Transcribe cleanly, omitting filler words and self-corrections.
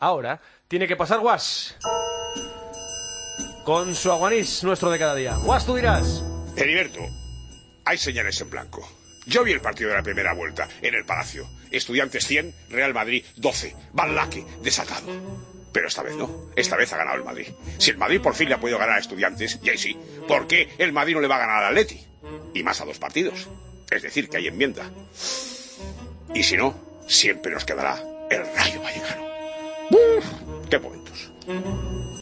ahora tiene que pasar Guas. Con su aguanís nuestro de cada día. Guas, tú dirás. Heriberto, hay señales en blanco. Yo vi el partido de la primera vuelta en el Palacio. Estudiantes 100, Real Madrid 12. Van Laque, desatado. Pero esta vez no. Esta vez ha ganado el Madrid. Si el Madrid por fin le ha podido ganar a Estudiantes, y ahí sí, ¿por qué el Madrid no le va a ganar al Atleti? Y más a 2 partidos. Es decir, que hay enmienda. Y si no, siempre nos quedará el Rayo Vallecano. ¡Uf! ¡Qué momentos!